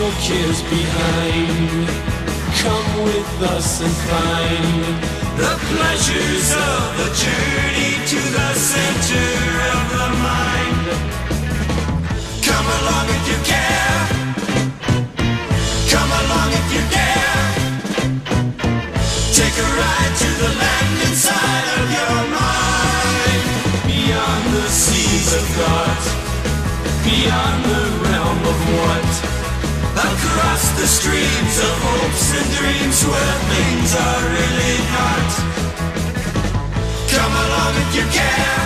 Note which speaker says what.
Speaker 1: your cares behind. Come with us and find the pleasures of the journey to the center of the mind. Come along if you care. Come along if you dare. Take a ride to the land inside of your mind. Beyond the seas of thought, beyond the realm of what, across the streams of hopes and dreams where things are really not. Come along if you care.